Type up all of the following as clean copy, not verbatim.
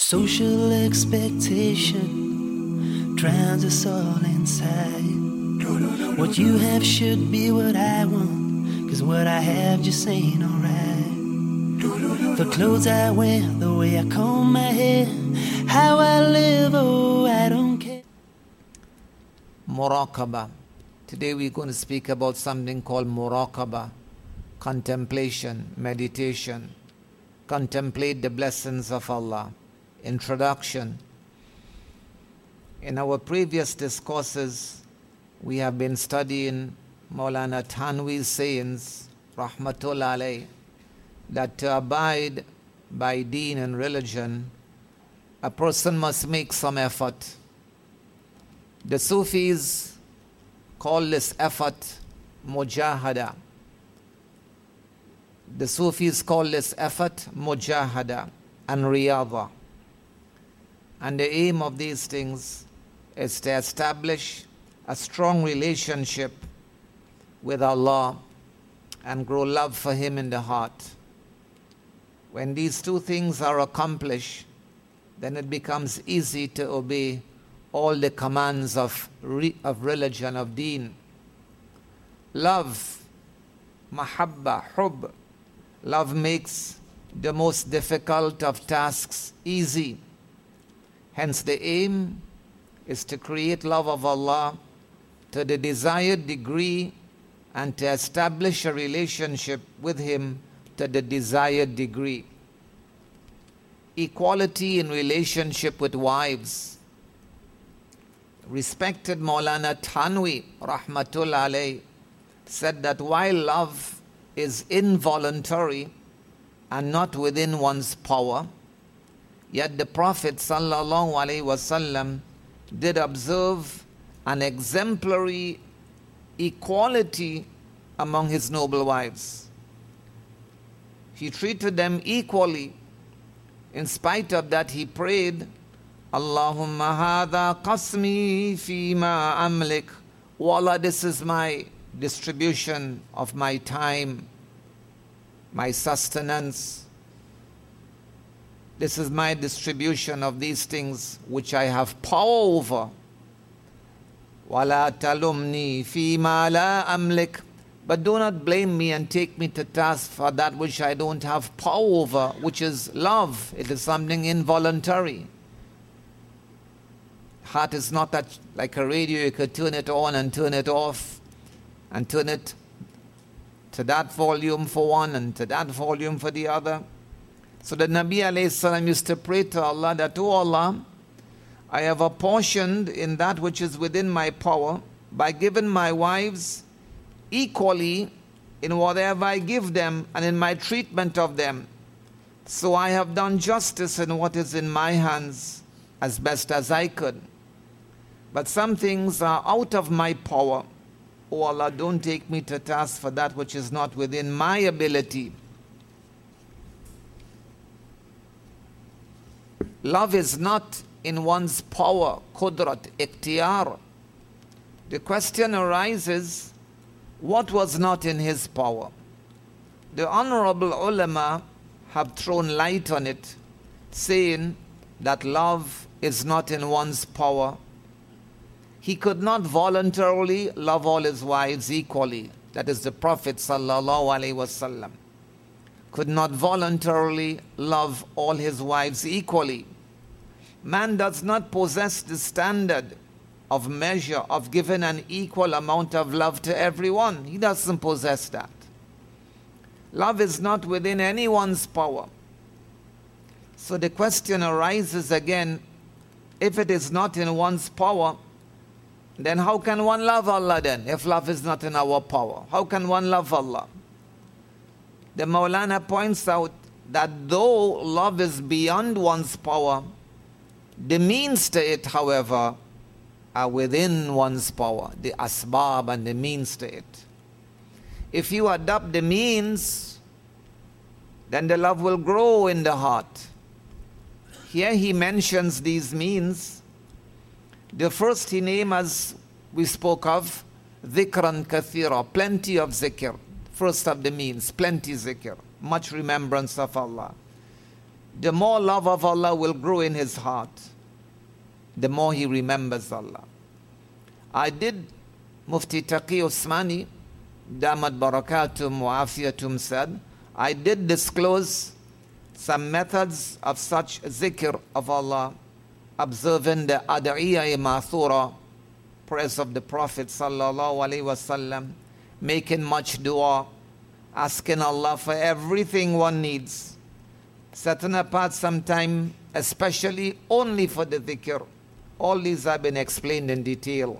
Social expectation drowns us all inside. What you have should be what I want, 'cause what I have just ain't alright. The clothes I wear, the way I comb my hair, how I live, oh, I don't care. Muraqabah. Today we're going to speak about something called muraqabah, contemplation, meditation. Contemplate the blessings of Allah. Introduction. In our previous discourses, we have been studying Maulana Thanwi's sayings, Rahmatullah alayh, that to abide by deen and religion, a person must make some effort. The Sufis call this effort mujahada. The Sufis call this effort mujahada and riyadha. And the aim of these things is to establish a strong relationship with Allah and grow love for Him in the heart. When these two things are accomplished, then it becomes easy to obey all the commands of religion, of deen. Love, mahabba, hub. Love makes the most difficult of tasks easy. Hence the aim is to create love of Allah to the desired degree and to establish a relationship with Him to the desired degree. Equality in relationship with wives. Respected Maulana Thanwi, Rahmatullah alayh, said that while love is involuntary and not within one's power, yet the Prophet sallallahu alaihi wasallam did observe an exemplary equality among his noble wives. He treated them equally. In spite of that, he prayed, Allahumma hadha qasmi fima amlik. O Allah, this is my distribution of my time, my sustenance. This is my distribution of these things which I have power over. وَلَا تَلُمْنِي فِي مَا لَا أَمْلِكْ. But do not blame me and take me to task for that which I don't have power over, which is love. It is something involuntary. Heart is not that like a radio, you could turn it on and turn it off, and turn it to that volume for one and to that volume for the other. So the Nabi alayhi salam used to pray to Allah that, oh Allah, I have apportioned in that which is within my power by giving my wives equally in whatever I give them and in my treatment of them. So I have done justice in what is in my hands as best as I could. But some things are out of my power. Oh Allah, don't take me to task for that which is not within my ability. Love is not in one's power, qudrat, ikhtiyar. The question arises, what was not in his power? The honorable ulama have thrown light on it, saying that love is not in one's power. He could not voluntarily love all his wives equally. That is the Prophet sallallahu alaihi wasallam could not voluntarily love all his wives equally. Man does not possess the standard of measure of giving an equal amount of love to everyone. He doesn't possess that. Love is not within anyone's power. So the question arises again, if it is not in one's power, then how can one love Allah then, if love is not in our power? How can one love Allah? The Maulana points out that though love is beyond one's power, the means to it, however, are within one's power, the asbab and the means to it. If you adopt the means, then the love will grow in the heart. Here he mentions these means. The first he named, as we spoke of, dhikran kathira, plenty of zikr. First of the means, plenty zikr, much remembrance of Allah. the more love of Allah will grow in his heart, the more he remembers Allah. I did, Mufti Taqi Usmani, Damat Barakatum wa Afiyatum said, I did disclose some methods of such zikr of Allah, observing the Ad'iyah Ma'thura, prayers of the Prophet sallallahu alaihi wasallam, making much dua, asking Allah for everything one needs, setting apart some time especially only for the dhikr. All these have been explained in detail.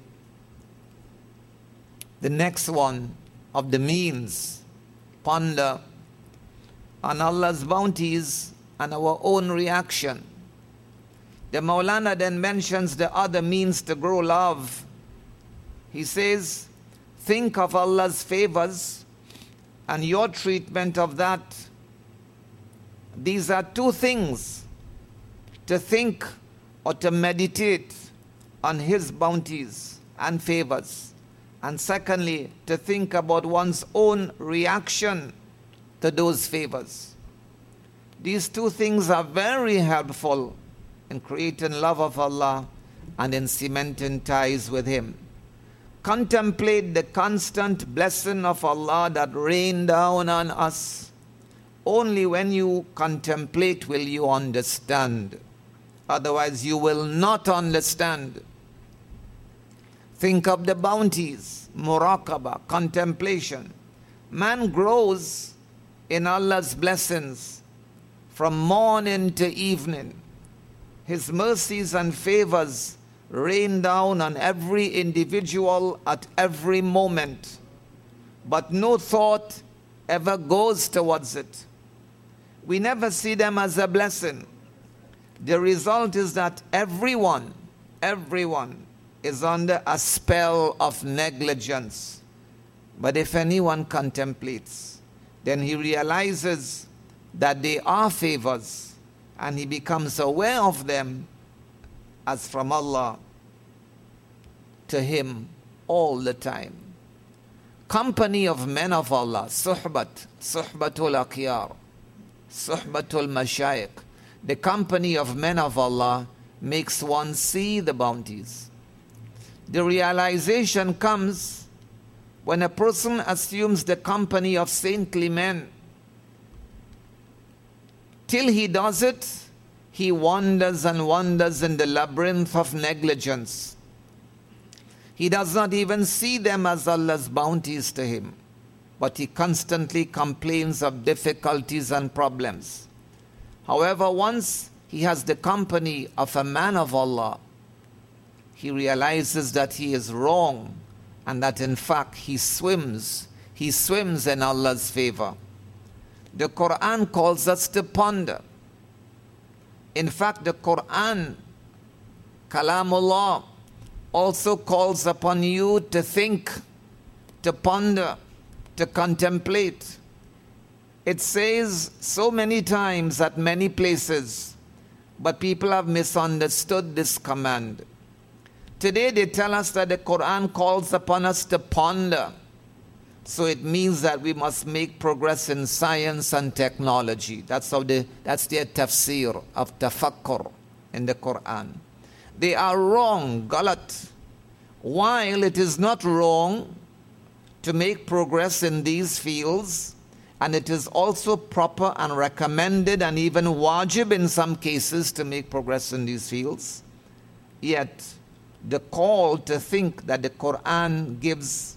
The next one of the means, ponder on Allah's bounties and our own reaction. The Maulana then mentions the other means to grow love. He says, think of Allah's favors and your treatment of that. These are two things: to think or to meditate on His bounties and favors. And secondly, to think about one's own reaction to those favors. These two things are very helpful in creating love of Allah and in cementing ties with Him. Contemplate the constant blessing of Allah that rain down on us. Only when you contemplate will you understand. Otherwise you will not understand. Think of the bounties, muraqabah, contemplation. Man grows in Allah's blessings from morning to evening. His mercies and favors rain down on every individual at every moment, but no thought ever goes towards it. We never see them as a blessing. The result is that everyone is under a spell of negligence. But if anyone contemplates, then he realizes that they are favors, and he becomes aware of them as from Allah to him all the time. Company of men of Allah, suhbatul akhyar, suhbatul mashayikh. The company of men of Allah makes one see the bounties. The realization comes when a person assumes the company of saintly men. Till he does it, he wanders and wanders in the labyrinth of negligence. He does not even see them as Allah's bounties to him, but he constantly complains of difficulties and problems. However, once he has the company of a man of Allah, he realizes that he is wrong and that in fact he swims in Allah's favor. The Quran calls us to ponder. In fact, the Quran, Kalamullah, also calls upon you to think, to ponder, to contemplate. It says so many times at many places, but people have misunderstood this command. Today they tell us that the Quran calls upon us to ponder. So it means that we must make progress in science and technology. That's their tafsir of tafakkur in the Quran. They are wrong, galat. While it is not wrong to make progress in these fields, and it is also proper and recommended and even wajib in some cases to make progress in these fields, yet the call to think that the Quran gives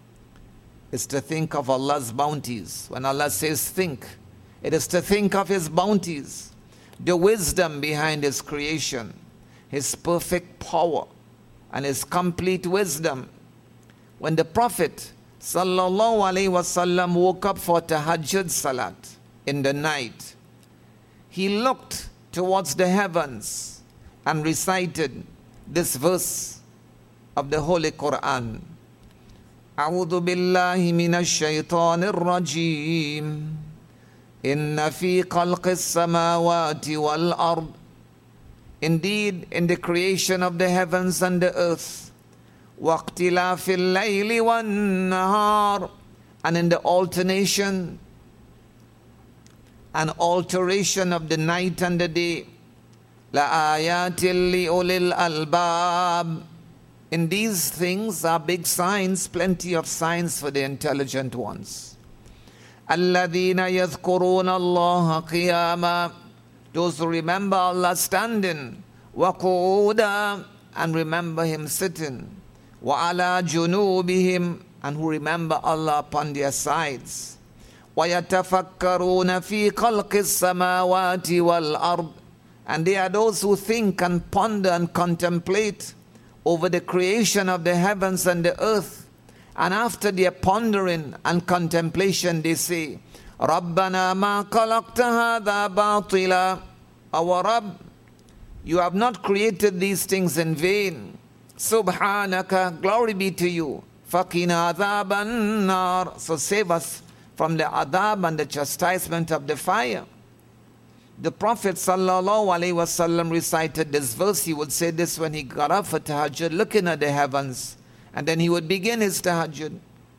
is to think of Allah's bounties. When Allah says think, it is to think of His bounties, the wisdom behind His creation, His perfect power, and His complete wisdom. When the Prophet sallallahu alaihi wasallam woke up for tahajjud salat in the night, he looked towards the heavens and recited this verse of the Holy Quran. أعوذ بالله من الشيطان الرجيم إن في خلق السماوات والأرض. Indeed, in the creation of the heavens and the earth, واختلاف الليل والنهار, and in the alternation and alteration of the night and the day. لَآيَاتٍ لِأُولِي الْأَلْبَابِ. In these things are big signs, plenty of signs for the intelligent ones. الَّذِينَ يَذْكُرُونَ اللَّهَ قِيَامًا. Those who remember Allah standing. وَقُعُودًا. And remember Him sitting. وَعَلَى جُنُوبِهِمْ. And who remember Allah upon their sides. وَيَتَفَكَّرُونَ فِي خَلْقِ السَّمَاوَاتِ وَالْأَرْضِ. And they are those who think and ponder and contemplate over the creation of the heavens and the earth. And after their pondering and contemplation, they say, رَبَّنَا مَا خَلَقْتَ هَذَا بَاطِلًا. Our Rabb, you have not created these things in vain. Subhanaka, glory be to you. فَقِنَا عَذَابَ النَّارِ. So save us from the adab and the chastisement of the fire. The Prophet ﷺ recited this verse. He would say this when he got up for tahajjud, looking at the heavens, and then he would begin his tahajjud.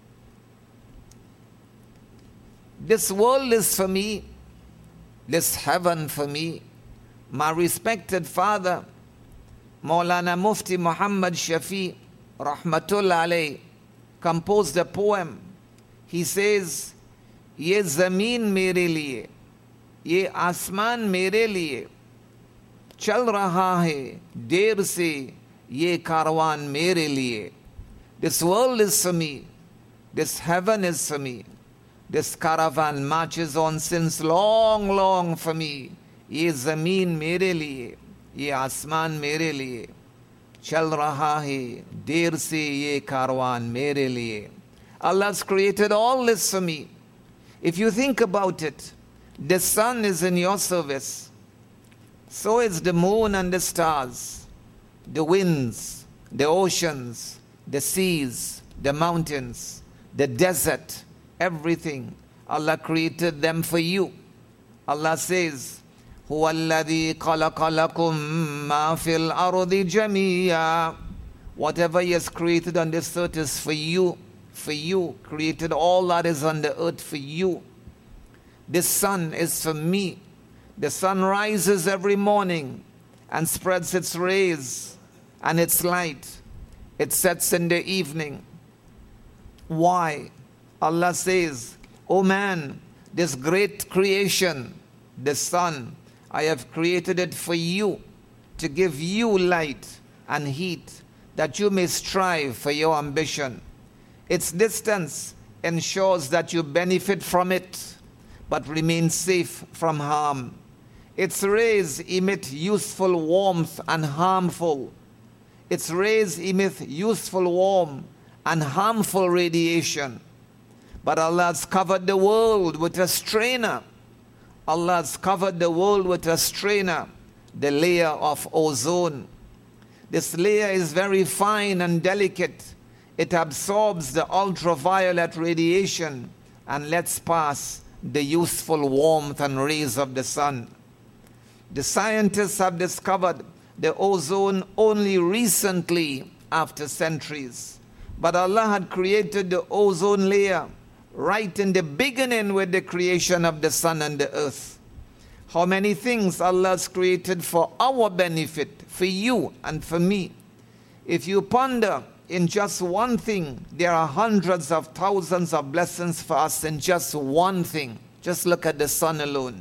This world is for me, this heaven for me. My respected father, Maulana Mufti Muhammad Shafi, Rahmatullah alayh, composed a poem. He says, Ye zameen mere liye, ये आसमान मेरे लिए चल रहा है देर से ये कारवान मेरे लिए. This world is for me, this heaven is for me, this caravan marches on since long, long for me. ये ज़मीन मेरे लिए, ये आसमान मेरे लिए चल रहा है देर से ये कारवान मेरे लिए. Allah's created all this for me. If you think about it, the sun is in your service. So is the moon and the stars, the winds, the oceans, the seas, the mountains, the desert, everything. Allah created them for you. Allah says, هُوَ الَّذِي خَلَقَ لَكُم مَّا فِي الْأَرْضِ جَمِيعًا. Whatever He has created on this earth is for you. For you. Created all that is on the earth for you. This sun is for me. The sun rises every morning and spreads its rays and its light. It sets in the evening. Why? Allah says, O man, this great creation, the sun, I have created it for you, to give you light and heat, that you may strive for your ambition. Its distance ensures that you benefit from it, but remain safe from harm. Its rays emit useful warmth and harmful. Its rays emit useful warmth and harmful radiation. But Allah has covered the world with a strainer. Allah has covered the world with a strainer, the layer of ozone. This layer is very fine and delicate. It absorbs the ultraviolet radiation and lets pass the useful warmth and rays of the sun. The scientists have discovered the ozone only recently, after centuries. But Allah had created the ozone layer right in the beginning with the creation of the sun and the earth. How many things Allah has created for our benefit, for you and for me. If you ponder in just one thing, there are hundreds of thousands of blessings for us in just one thing. Just look at the sun alone.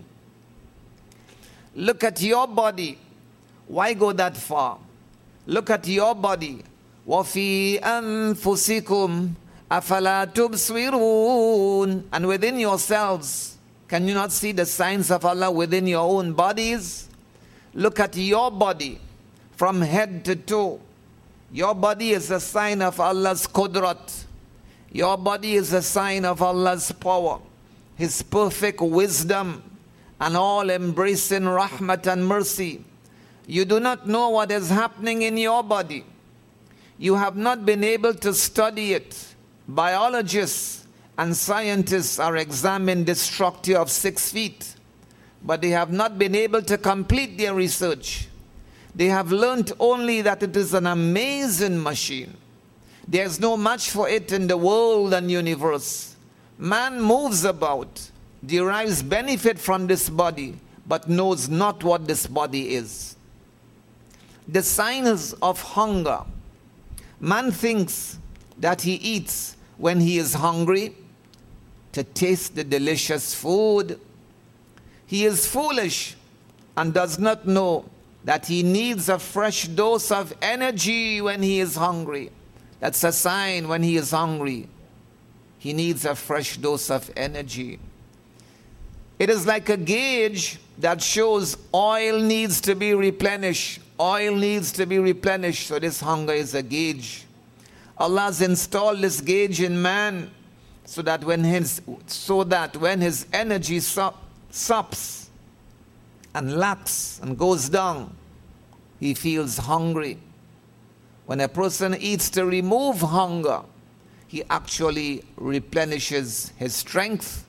Look at your body. Why go that far? Look at your body. وَفِي أَنفُسِكُمْ أَفَلَا تُبْصِرُونَ. And within yourselves, can you not see the signs of Allah within your own bodies? Look at your body from head to toe. Your body is a sign of Allah's qudrat. Your body is a sign of Allah's power, His perfect wisdom, and all-embracing rahmat and mercy. You do not know what is happening in your body. You have not been able to study it. Biologists and scientists are examining this structure of 6 feet, but they have not been able to complete their research. They have learned only that it is an amazing machine. There's no match for it in the world and universe. Man moves about, derives benefit from this body, but knows not what this body is. The signs of hunger. Man thinks that he eats when he is hungry to taste the delicious food. He is foolish and does not know that he needs a fresh dose of energy when he is hungry. That's a sign when he is hungry. He needs a fresh dose of energy. It is like a gauge that shows oil needs to be replenished. Oil needs to be replenished, so this hunger is a gauge. Allah has installed this gauge in man so that when his energy stops and lacks and goes down, he feels hungry. When a person eats to remove hunger, he actually replenishes his strength.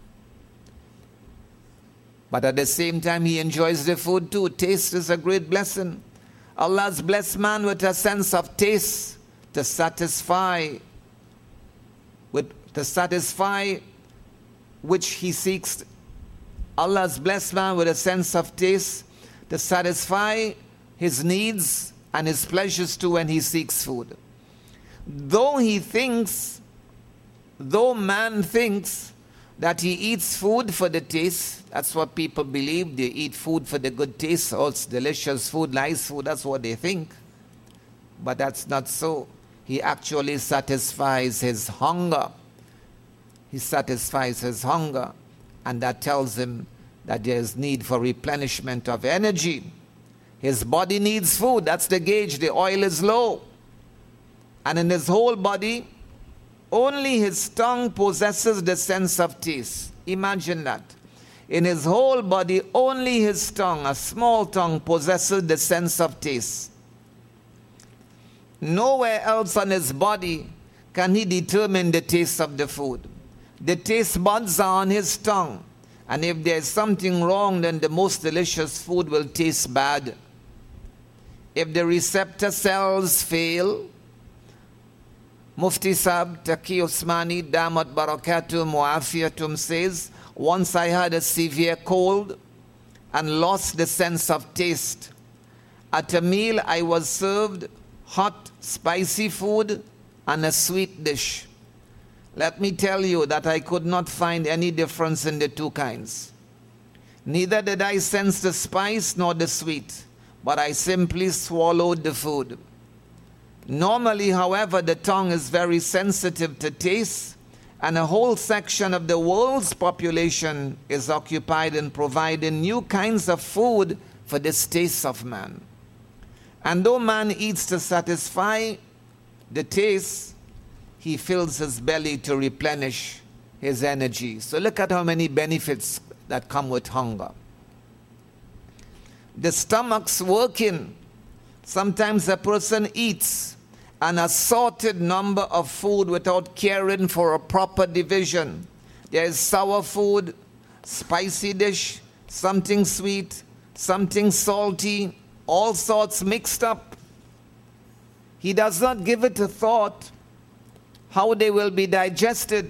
But at the same time, he enjoys the food too. Taste is a great blessing. Allah has blessed man with a sense of taste to satisfy which he seeks. Allah has blessed man with a sense of taste to satisfy his needs and his pleasures too when he seeks food. Though man thinks that he eats food for the taste, that's what people believe. They eat food for the good taste. Oh, it's delicious food, nice food, that's what they think. But that's not so. He actually satisfies his hunger. He satisfies his hunger, and that tells him that there is need for replenishment of energy. His body needs food. That's the gauge. The oil is low. And in his whole body, only his tongue possesses the sense of taste. Imagine that. In his whole body, only his tongue, a small tongue, possesses the sense of taste. Nowhere else on his body can he determine the taste of the food. The taste buds are on his tongue. And if there's something wrong, then the most delicious food will taste bad. If the receptor cells fail, Mufti Sahib Taqi Usmani Damat Barakatum Muafiyatum says, once I had a severe cold and lost the sense of taste. At a meal I was served hot, spicy food and a sweet dish. Let me tell you that I could not find any difference in the two kinds. Neither did I sense the spice nor the sweet, but I simply swallowed the food. Normally, however, the tongue is very sensitive to taste, and a whole section of the world's population is occupied in providing new kinds of food for this taste of man. And though man eats to satisfy the taste, he fills his belly to replenish his energy. So look at how many benefits that come with hunger. The stomach's working. Sometimes a person eats an assorted number of food without caring for a proper division. There is sour food, spicy dish, something sweet, something salty, all sorts mixed up. He does not give it a thought how they will be digested.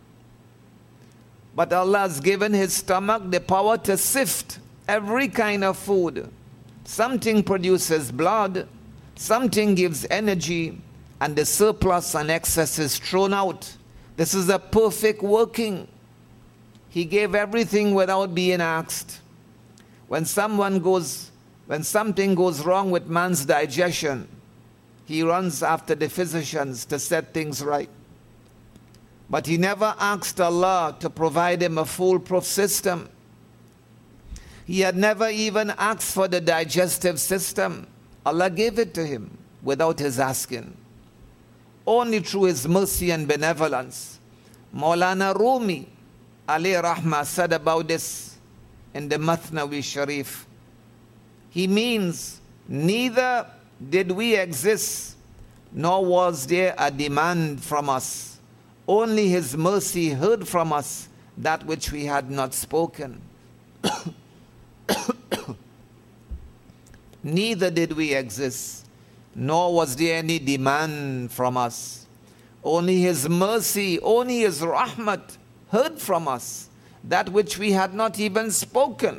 But Allah has given his stomach the power to sift every kind of food. Something produces blood, something gives energy, and the surplus and excess is thrown out. This is a perfect working. He gave everything without being asked. When something goes wrong with man's digestion, he runs after the physicians to set things right. But he never asked Allah to provide him a foolproof system. He had never even asked for the digestive system. Allah gave it to him without his asking. Only through his mercy and benevolence. Maulana Rumi, alayhi rahmah, said about this in the Mathnawi Sharif. He means, neither did we exist, nor was there a demand from us. Only his mercy heard from us that which we had not spoken. Neither did we exist, nor was there any demand from us. Only his mercy, only his rahmat heard from us that which we had not even spoken.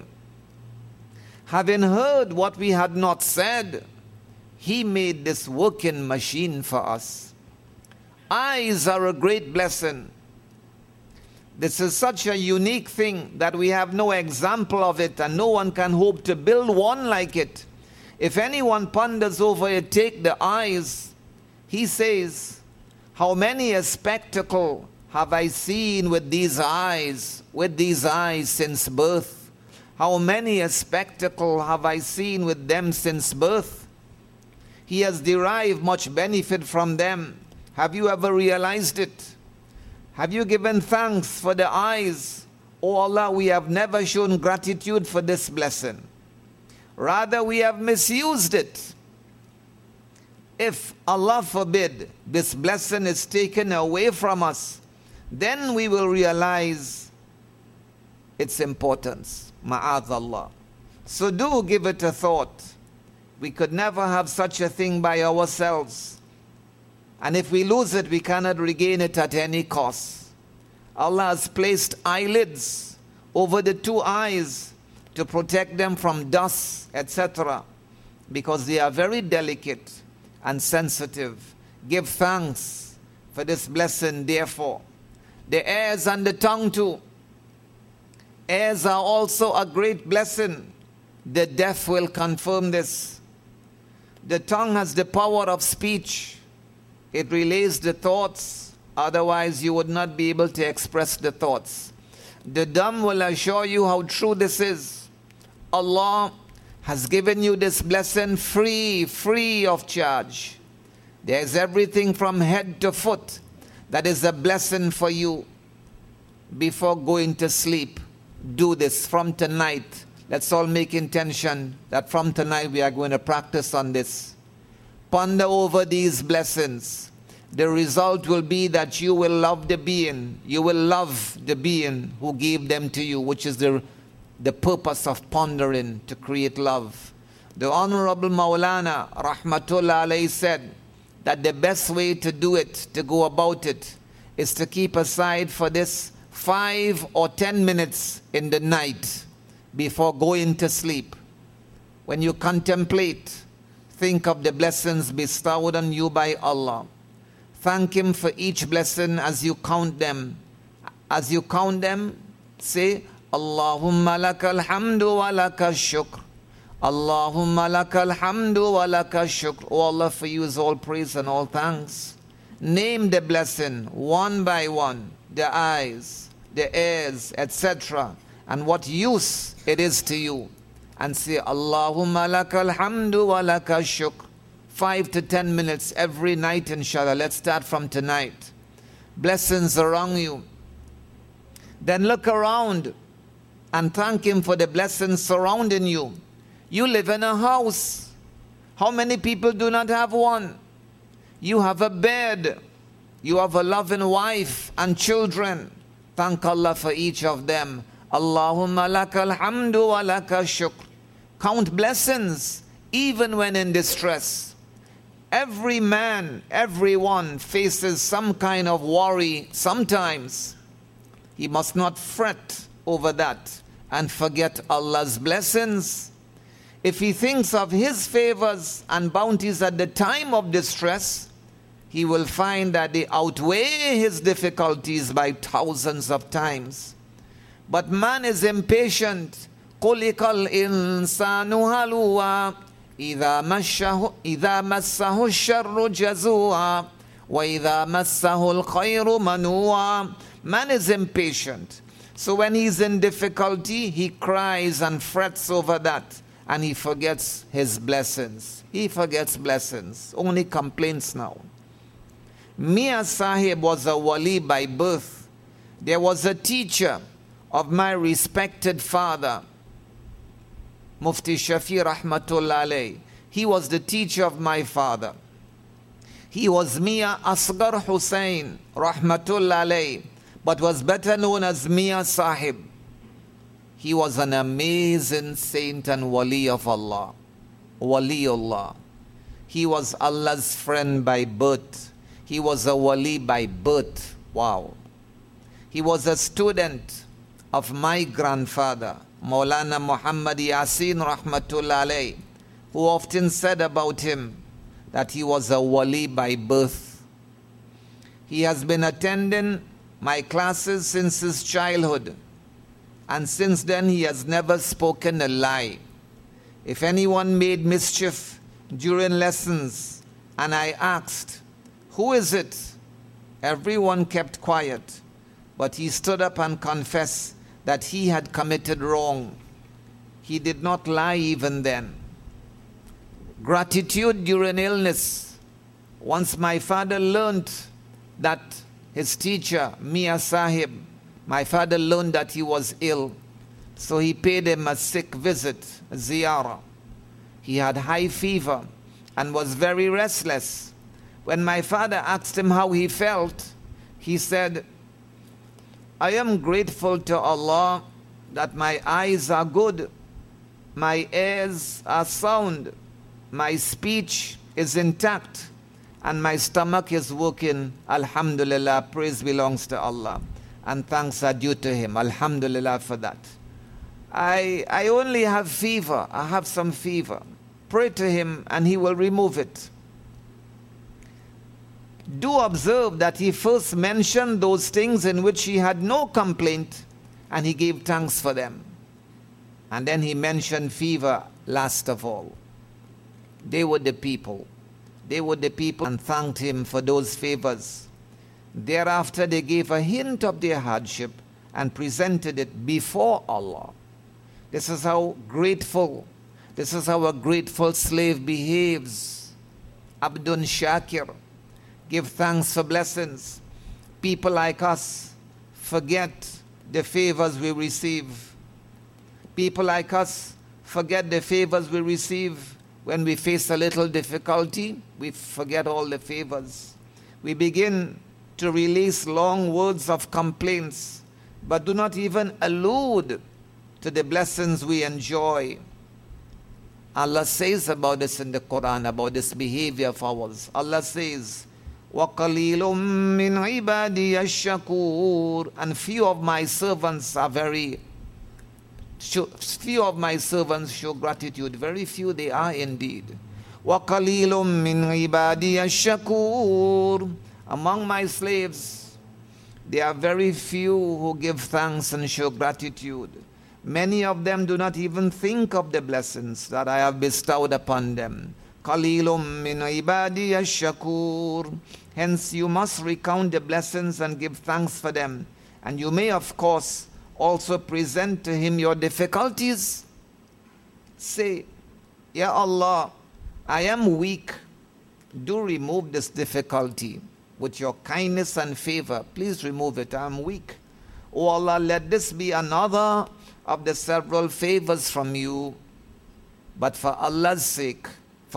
Having heard what we had not said, He made this working machine for us. Eyes are a great blessing. This is such a unique thing that we have no example of it, and no one can hope to build one like it. If anyone ponders over it, take the eyes. He says, how many a spectacle have I seen with these eyes since birth? How many a spectacle have I seen with them since birth? He has derived much benefit from them. Have you ever realized it? Have you given thanks for the eyes? Oh Allah, we have never shown gratitude for this blessing. Rather, we have misused it. If, Allah forbid, this blessing is taken away from us, then we will realize its importance. Ma'adallah. So do give it a thought. We could never have such a thing by ourselves. And if we lose it, we cannot regain it at any cost. Allah has placed eyelids over the two eyes to protect them from dust, etc., because they are very delicate and sensitive. Give thanks for this blessing, therefore. The ears and the tongue too. Ears are also a great blessing. The deaf will confirm this. The tongue has the power of speech. It relays the thoughts. Otherwise, you would not be able to express the thoughts. The dumb will assure you how true this is. Allah has given you this blessing free of charge. There is everything from head to foot that is a blessing for you. Before going to sleep, do this from tonight. Let's all make intention that from tonight we are going to practice on this. Ponder over these blessings. The result will be that you will love the being. You will love the being who gave them to you, which is the purpose of pondering, to create love. The Honorable Maulana Rahmatullah Alayhi said that the best way to do it, to go about it, is to keep aside for this 5 or 10 minutes in the night before going to sleep. When you contemplate, think of the blessings bestowed on you by Allah. Thank Him for each blessing as you count them. As you count them, say, Allahumma lakal hamdu wa lakal shukr. Allahumma lakal hamdu wa lakal shukr. Oh Allah, for you is all praise and all thanks. Name the blessing one by one, the eyes, the ears, etc., and what use it is to you. And say, Allahumma lakal hamdu wa lakal shukr. 5 to 10 minutes every night, inshallah. Let's start from tonight. Blessings around you. Then look around and thank Him for the blessings surrounding you. You live in a house. How many people do not have one? You have a bed. You have a loving wife and children. Thank Allah for each of them. Allahumma lakal hamdu wa lakal shukr. Count blessings even when in distress. Every man, everyone faces some kind of worry sometimes. He must not fret over that and forget Allah's blessings. If he thinks of His favors and bounties at the time of distress, he will find that they outweigh his difficulties by thousands of times. But man is impatient. خُلِقَ الْإِنسَانُ هَلُوًا إِذَا مَسَّهُ الشَّرُّ جَزُوعًا وَإِذَا مَسَّهُ الْخَيْرُ مَنُوعًا. Man is impatient. So when he's in difficulty, he cries and frets over that, and he forgets his blessings. He forgets blessings, only complaints now. Mia Sahib was a wali by birth. There was a teacher of my respected father, Mufti Shafi Rahmatullah Alayhi. He was the teacher of my father. He was Mia Asghar Hussain Rahmatullah Alayhi, but was better known as Mia Sahib. He was an amazing saint and wali of Allah. Waliullah. He was Allah's friend by birth. He was a wali by birth. Wow. He was a student of my grandfather, Maulana Muhammad Yasin Rahmatullah Alayh, who often said about him that he was a wali by birth. He has been attending my classes since his childhood, and since then he has never spoken a lie. If anyone made mischief during lessons and I asked, "Who is it?" everyone kept quiet, but he stood up and confessed that he had committed wrong. He did not lie even then. Gratitude during illness. Once my father learned that his teacher, Mia Sahib, my father learned that he was ill, so he paid him a sick visit, a ziyarah. He had high fever and was very restless. When my father asked him how he felt, he said, "I am grateful to Allah that my eyes are good, my ears are sound, my speech is intact, and my stomach is working. Alhamdulillah, praise belongs to Allah, and thanks are due to Him. Alhamdulillah for that. I only have fever. I have some fever. Pray to Him and He will remove it." Do observe that he first mentioned those things in which he had no complaint, and he gave thanks for them. And then he mentioned fever last of all. They were the people. They were the people and thanked him for those favors. Thereafter they gave a hint of their hardship and presented it before Allah. This is how grateful, this is how a grateful slave behaves. Abdun Shakir. Give thanks for blessings. People like us forget the favors we receive. People like us forget the favors we receive. When we face a little difficulty, we forget all the favors. We begin to release long words of complaints, but do not even allude to the blessings we enjoy. Allah says about this in the Quran, about this behavior of ours. Allah says, وَقَلِيلٌ مِّنْ عِبَادِيَ الشَّكُورِ, and few of my servants show gratitude. Very few they are indeed. وَقَلِيلٌ مِّنْ عِبَادِيَ الشَّكُورِ, among my slaves, there are very few who give thanks and show gratitude. Many of them do not even think of the blessings that I have bestowed upon them. قَلِيلٌ مِّنْ عِبَادِيَ الشَّكُورِ. Hence you must recount the blessings and give thanks for them. And you may of course also present to Him your difficulties. Say, "Ya Allah, I am weak. Do remove this difficulty with your kindness and favor. Please remove it. I am weak. Oh Allah, let this be another of the several favors from you. But for Allah's sake,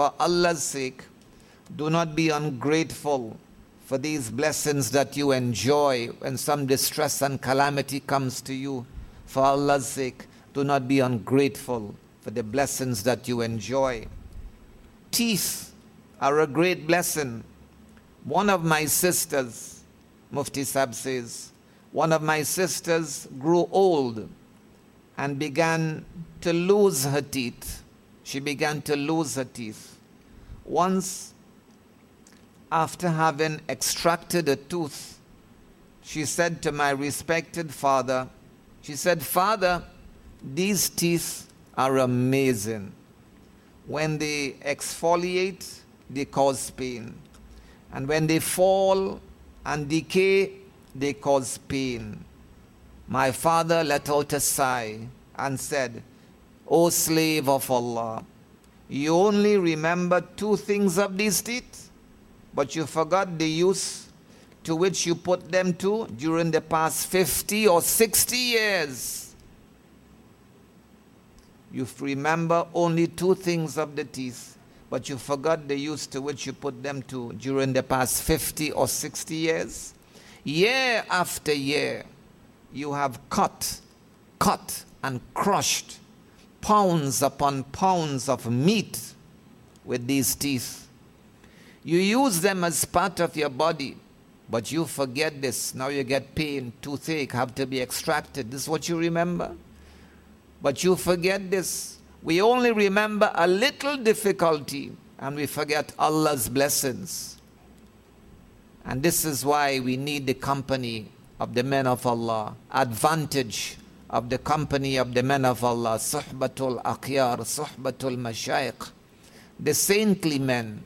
do not be ungrateful for these blessings that you enjoy when some distress and calamity comes to you. For Allah's sake, do not be ungrateful for the blessings that you enjoy." Teeth are a great blessing. One of my sisters, Mufti Sahib says, one of my sisters grew old and began to lose her teeth. She began to lose her teeth. Once, after having extracted a tooth, she said to my respected father, she said, "Father, these teeth are amazing. When they exfoliate, they cause pain. And when they fall and decay, they cause pain." My father let out a sigh and said, "O slave of Allah, you only remember two things of these teeth, but you forgot the use to which you put them to during the past 50 or 60 years. You remember only two things of the teeth, but you forgot the use to which you put them to during the past 50 or 60 years. Year after year, you have cut and crushed pounds upon pounds of meat with these teeth. You use them as part of your body. But you forget this. Now you get pain, toothache, have to be extracted. This is what you remember. But you forget this. We only remember a little difficulty and we forget Allah's blessings. And this is why we need the company of the men of Allah. Advantage of the company of the men of Allah. Suhbatul Akhyar, Suhbatul Mashayikh. The saintly men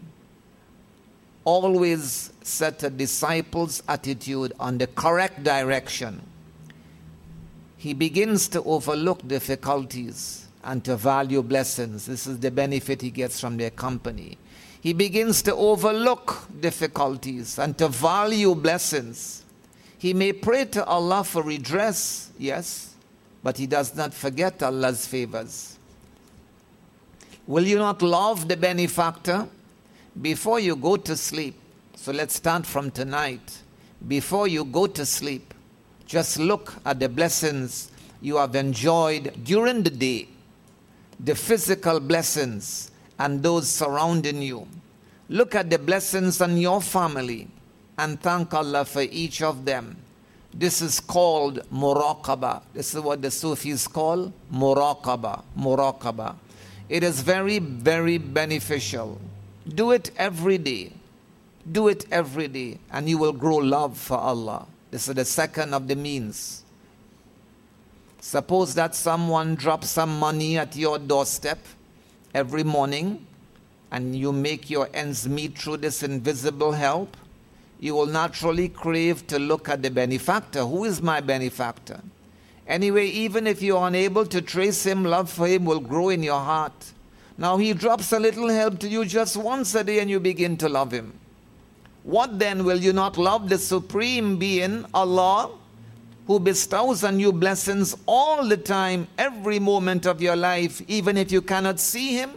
always set a disciple's attitude on the correct direction. He begins to overlook difficulties and to value blessings. This is the benefit he gets from their company. He begins to overlook difficulties and to value blessings. He may pray to Allah for redress, yes, but he does not forget Allah's favors. Will you not love the benefactor? Before you go to sleep, so let's start from tonight. Before you go to sleep, just look at the blessings you have enjoyed during the day, the physical blessings and those surrounding you. Look at the blessings on your family and thank Allah for each of them. This is called muraqabah. This is what the Sufis call muraqabah. Muraqabah. It is very, very beneficial. Do it every day. Do it every day and you will grow love for Allah. This is the second of the means. Suppose that someone drops some money at your doorstep every morning and you make your ends meet through this invisible help. You will naturally crave to look at the benefactor. Who is my benefactor? Anyway, even if you are unable to trace him, love for him will grow in your heart. Now he drops a little help to you just once a day and you begin to love him. What then will you not love the Supreme Being, Allah, who bestows on you blessings all the time, every moment of your life, even if you cannot see him?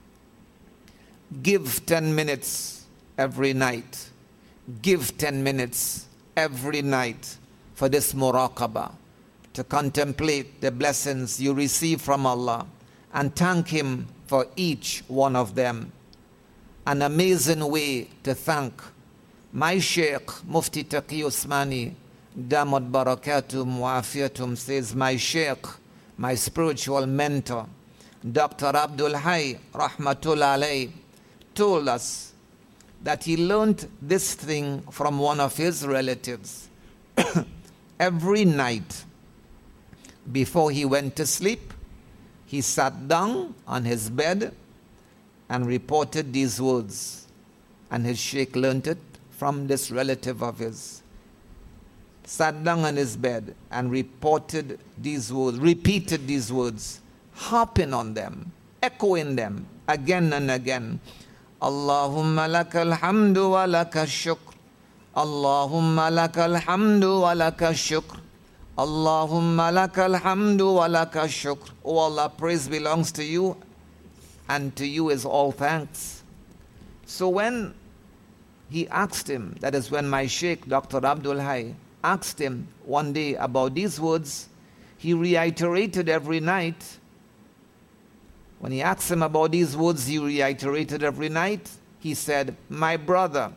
Give 10 minutes every night. Give 10 minutes every night for this muraqabah, to contemplate the blessings you receive from Allah and thank him for each one of them. An amazing way to thank. My Sheikh Mufti Taqi Usmani Damat Barakatum wa Afiatum says, my Sheikh, my spiritual mentor, Dr. Abdul Hayy Rahmatullah Alayh, told us that he learned this thing from one of his relatives. Every night before he went to sleep, he sat down on his bed and reported these words. And his sheikh learned it from this relative of his. Sat down on his bed and reported these words, repeated these words, harping on them, echoing them again and again. Allahumma lakal hamdu wa lakal shukr. Allahumma lakal hamdu wa lakal shukr. Allahumma lakal hamdu wa lakal shukr. Oh Allah, praise belongs to you and to you is all thanks. So when he asked him, that is when my Sheikh Dr. Abdul Hayy asked him one day about these words, he reiterated every night. When he asked him about these words, he reiterated every night. He said, my brother,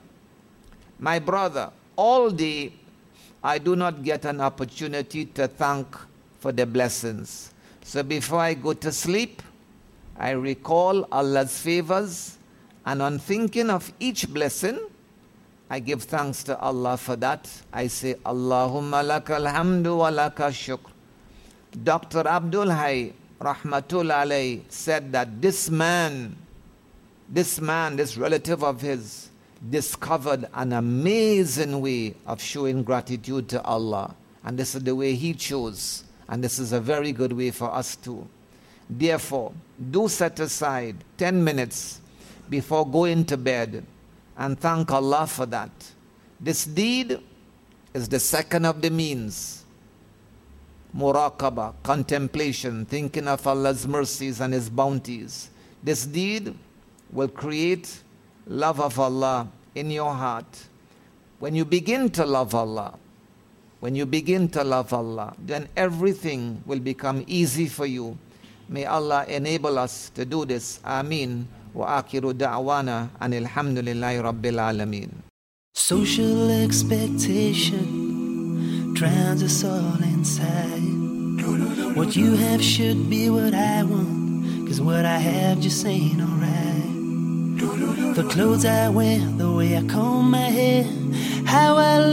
all day I do not get an opportunity to thank for the blessings. So before I go to sleep, I recall Allah's favors, and on thinking of each blessing, I give thanks to Allah for that. I say, Allahumma lakal hamdu wa lakal shukr. Dr. Abdul Hayy Rahmatullah Alayh said that this relative of his, discovered an amazing way of showing gratitude to Allah. And this is the way he chose. And this is a very good way for us too. Therefore, do set aside 10 minutes before going to bed and thank Allah for that. This deed is the second of the means. Muraqabah, contemplation, thinking of Allah's mercies and his bounties. This deed will create love of Allah in your heart. When you begin to love Allah, then everything will become easy for you. May Allah enable us to do this. Ameen. Wa akhiru da'wana anil hamdulillahi rabbil alameen. Social expectation drowns us all inside. What you have should be what I want, 'cause what I have just ain't alright. The clothes I wear, the way I comb my hair, how I